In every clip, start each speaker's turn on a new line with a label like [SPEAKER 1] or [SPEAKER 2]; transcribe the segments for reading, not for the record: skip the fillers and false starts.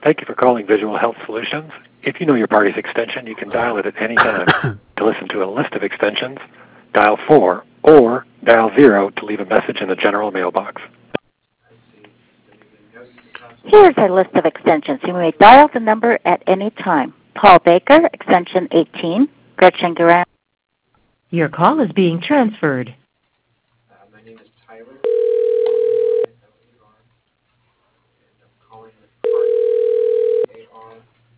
[SPEAKER 1] Thank you for calling Visual Health Solutions. If you know your party's extension, you can dial it at any time. To listen to a list of extensions, dial 4 or dial 0 to leave a message in the general mailbox.
[SPEAKER 2] Here's a list of extensions. You may dial the number at any time. Paul Baker, extension 18. Gretchen Garand.
[SPEAKER 3] Your call is being transferred.
[SPEAKER 4] My name is Tyler. I'm calling with AR.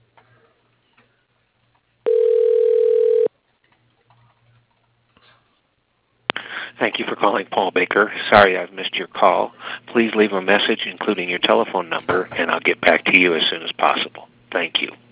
[SPEAKER 5] Thank you for calling Paul Baker. Sorry I've missed your call. Please leave a message including your telephone number, and I'll get back to you as soon as possible. Thank you.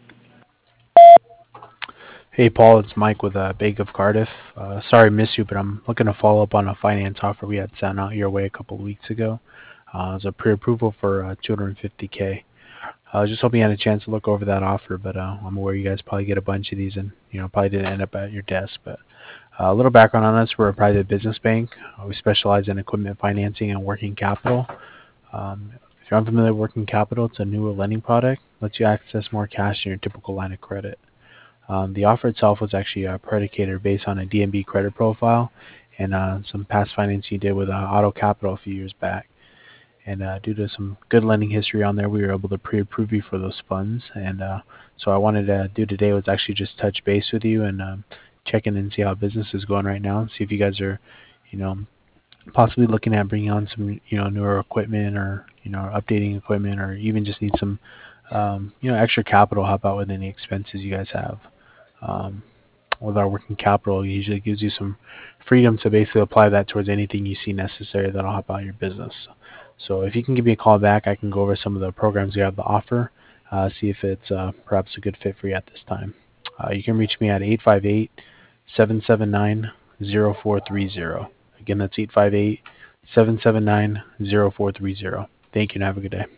[SPEAKER 6] Hey Paul, it's Mike with Bank of Cardiff. Sorry I missed you, but I'm looking to follow up on a finance offer we had sent out your way a couple of weeks ago. It was a pre-approval for $250K. I was just hoping you had a chance to look over that offer, but I'm aware you guys probably get a bunch of these and probably didn't end up at your desk. But a little background on us: we're a private business bank. We specialize in equipment financing and working capital. If you're unfamiliar with working capital, it's a newer lending product. Lets you access more cash than your typical line of credit. The offer itself was actually predicated based on a DNB credit profile and some past financing you did with Auto Capital a few years back. And due to some good lending history on there, we were able to pre-approve you for those funds. And so I wanted to do today was actually just touch base with you and check in and see how business is going right now, and see if you guys are, possibly looking at bringing on some, newer equipment or, updating equipment, or even just need some, extra capital to help out with any expenses you guys have. With our working capital, it usually gives you some freedom to basically apply that towards anything you see necessary that'll help out your business. So if you can give me a call back, I can go over some of the programs we have to offer, see if it's perhaps a good fit for you at this time. You can reach me at 858-779-0430. Again, that's 858-779-0430. Thank you and have a good day.